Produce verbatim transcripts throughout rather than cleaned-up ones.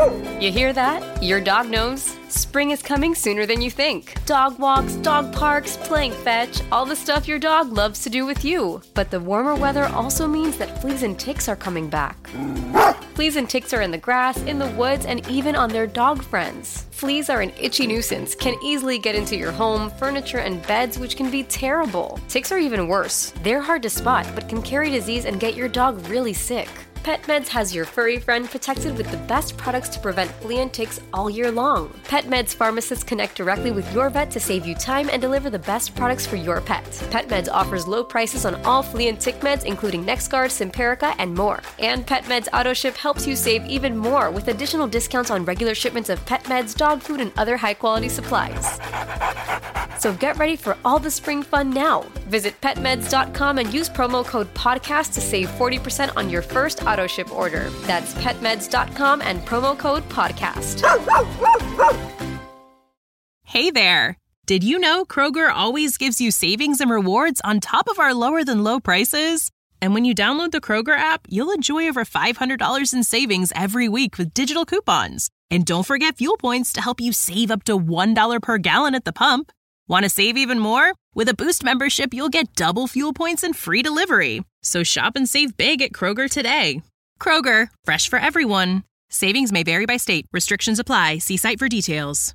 You hear that? Your dog knows. Spring is coming sooner than you think. Dog walks, dog parks, playing fetch, all the stuff your dog loves to do with you. But the warmer weather also means that fleas and ticks are coming back. Fleas and ticks are in the grass, in the woods, and even on their dog friends. Fleas are an itchy nuisance, can easily get into your home, furniture, and beds, which can be terrible. Ticks are even worse. They're hard to spot, but can carry disease and get your dog really sick. PetMeds has your furry friend protected with the best products to prevent flea and ticks all year long. PetMeds pharmacists connect directly with your vet to save you time and deliver the best products for your pet. PetMeds offers low prices on all flea and tick meds, including NexGard, Simparica, and more. And PetMeds AutoShip helps you save even more with additional discounts on regular shipments of pet meds, dog food, and other high-quality supplies. So get ready for all the spring fun now. Visit pet meds dot com and use promo code PODCAST to save forty percent on your first auto ship order. That's pet meds dot com and promo code PODCAST. Hey there! Did you know Kroger always gives you savings and rewards on top of our lower than low prices? And when you download the Kroger app, you'll enjoy over five hundred dollars in savings every week with digital coupons. And don't forget fuel points to help you save up to one dollar per gallon at the pump. Want to save even more? With a Boost membership, you'll get double fuel points and free delivery. So shop and save big at Kroger today. Kroger, fresh for everyone. Savings may vary by state. Restrictions apply. See site for details.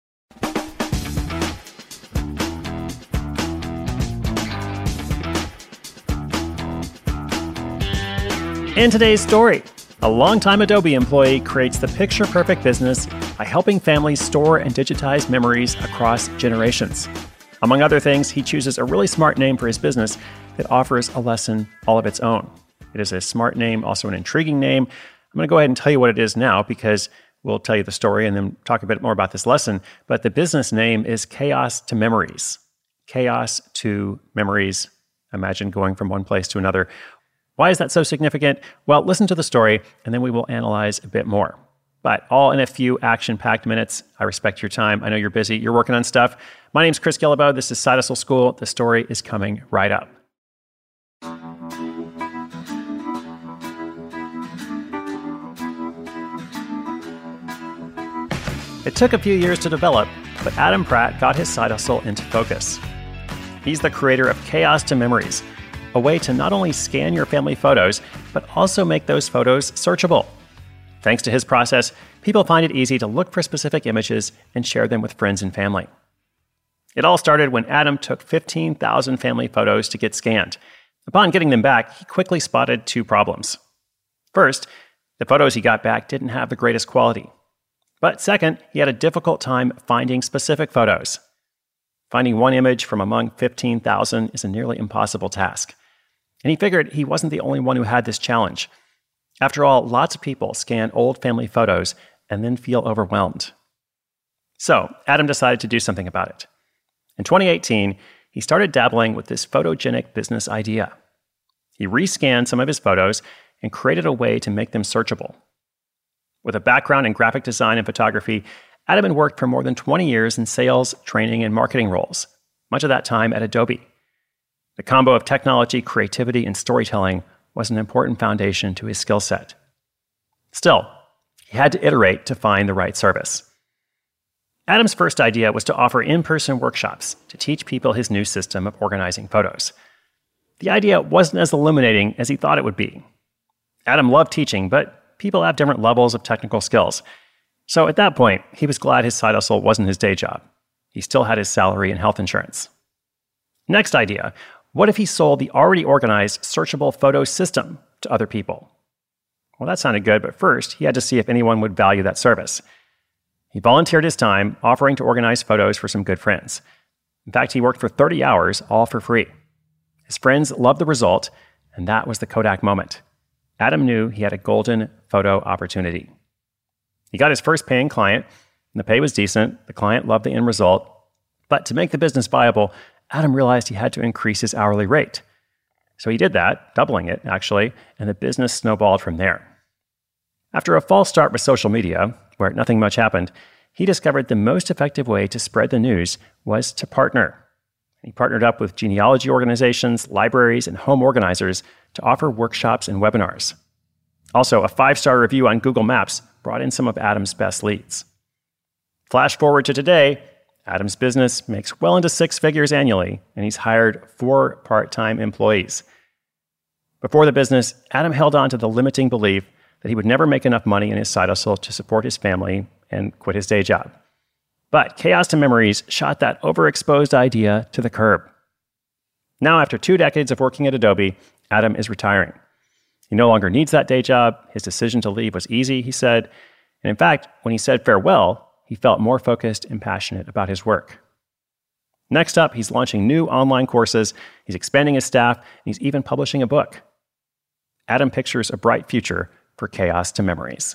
In today's story, a longtime Adobe employee creates the picture-perfect business by helping families store and digitize memories across generations. Among other things, he chooses a really smart name for his business that offers a lesson all of its own. It is a smart name, also an intriguing name. I'm going to go ahead and tell you what it is now because we'll tell you the story and then talk a bit more about this lesson. But the business name is Chaos to Memories. Chaos to Memories. Imagine going from one place to another. Why is that so significant? Well, listen to the story, and then we will analyze a bit more. But all in a few action-packed minutes. I respect your time. I know you're busy. You're working on stuff. My name's Chris Guillebeau. This is Side Hustle School. The story is coming right up. It took a few years to develop, but Adam Pratt got his side hustle into focus. He's the creator of Chaos to Memories, a way to not only scan your family photos, but also make those photos searchable. Thanks to his process, people find it easy to look for specific images and share them with friends and family. It all started when Adam took fifteen thousand family photos to get scanned. Upon getting them back, he quickly spotted two problems. First, the photos he got back didn't have the greatest quality. But second, he had a difficult time finding specific photos. Finding one image from among fifteen thousand is a nearly impossible task. And he figured he wasn't the only one who had this challenge. After all, lots of people scan old family photos and then feel overwhelmed. So, Adam decided to do something about it. In twenty eighteen, he started dabbling with this photogenic business idea. He rescanned some of his photos and created a way to make them searchable. With a background in graphic design and photography, Adam had worked for more than twenty years in sales, training, and marketing roles, much of that time at Adobe. The combo of technology, creativity, and storytelling was an important foundation to his skill set. Still, he had to iterate to find the right service. Adam's first idea was to offer in-person workshops to teach people his new system of organizing photos. The idea wasn't as illuminating as he thought it would be. Adam loved teaching, but people have different levels of technical skills. So at that point, he was glad his side hustle wasn't his day job. He still had his salary and health insurance. Next idea, what if he sold the already organized searchable photo system to other people? Well, that sounded good, but first, he had to see if anyone would value that service. He volunteered his time, offering to organize photos for some good friends. In fact, he worked for thirty hours, all for free. His friends loved the result, and that was the Kodak moment. Adam knew he had a golden photo opportunity. He got his first paying client, and the pay was decent. The client loved the end result. But to make the business viable, Adam realized he had to increase his hourly rate. So he did that, doubling it, actually, and the business snowballed from there. After a false start with social media, where nothing much happened, he discovered the most effective way to spread the news was to partner. He partnered up with genealogy organizations, libraries, and home organizers to offer workshops and webinars. Also, a five-star review on Google Maps brought in some of Adam's best leads. Flash forward to today, Adam's business makes well into six figures annually, and he's hired four part-time employees. Before the business, Adam held on to the limiting belief that he would never make enough money in his side hustle to support his family and quit his day job. But Chaos to Memories shot that overexposed idea to the curb. Now, after two decades of working at Adobe, Adam is retiring. He no longer needs that day job. His decision to leave was easy, he said. And in fact, when he said farewell, he felt more focused and passionate about his work. Next up, he's launching new online courses, he's expanding his staff, and he's even publishing a book. Adam pictures a bright future for Chaos to Memories.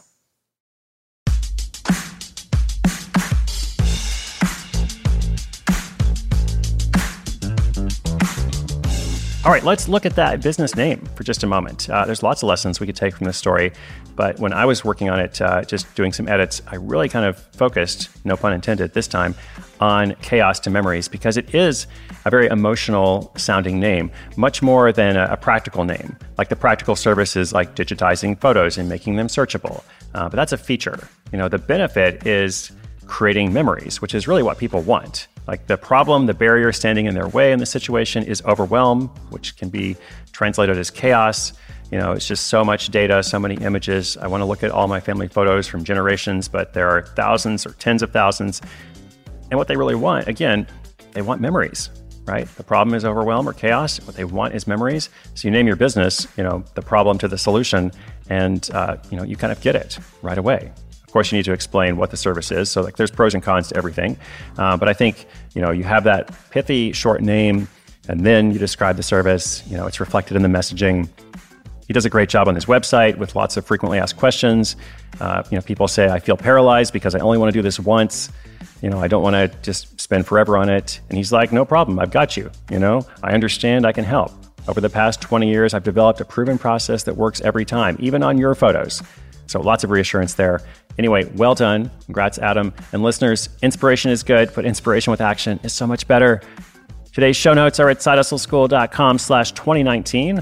All right, let's look at that business name for just a moment. Uh, there's lots of lessons we could take from this story, but when I was working on it, uh, just doing some edits, I really kind of focused, no pun intended this time, on Chaos to Memories because it is a very emotional sounding name, much more than a, a practical name. Like the practical service is like digitizing photos and making them searchable, uh, but that's a feature. You know, the benefit is creating memories, which is really what people want. Like the problem, the barrier standing in their way in the situation is overwhelm, which can be translated as chaos. You know, it's just so much data, so many images. I want to look at all my family photos from generations, but there are thousands or tens of thousands. And what they really want, again, they want memories, right? The problem is overwhelm or chaos. What they want is memories. So you name your business, you know, the problem to the solution, and uh, you know, you kind of get it right away. Of course, you need to explain what the service is. So like there's pros and cons to everything. Uh, but I think, you know, you have that pithy short name and then you describe the service, you know, it's reflected in the messaging. He does a great job on his website with lots of frequently asked questions. Uh, you know, people say, I feel paralyzed because I only want to do this once. You know, I don't want to just spend forever on it. And he's like, no problem. I've got you. You know, I understand. I can help. Over the past twenty years, I've developed a proven process that works every time, even on your photos. So lots of reassurance there. Anyway, well done. Congrats, Adam. And listeners, inspiration is good, but inspiration with action is so much better. Today's show notes are at sidehustleschool.com slash 2019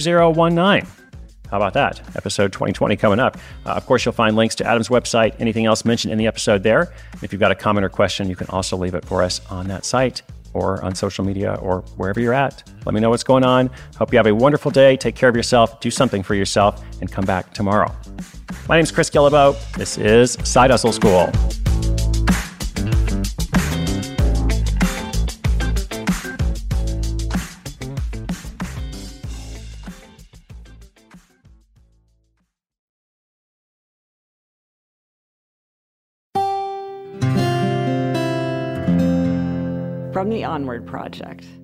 2019. How about that? Episode twenty twenty coming up. Uh, of course, you'll find links to Adam's website, anything else mentioned in the episode there. If you've got a comment or question, you can also leave it for us on that site or on social media or wherever you're at. Let me know what's going on. Hope you have a wonderful day. Take care of yourself. Do something for yourself and come back tomorrow. My name's Chris Guillebeau. This is Side Hustle School. From the Onward Project.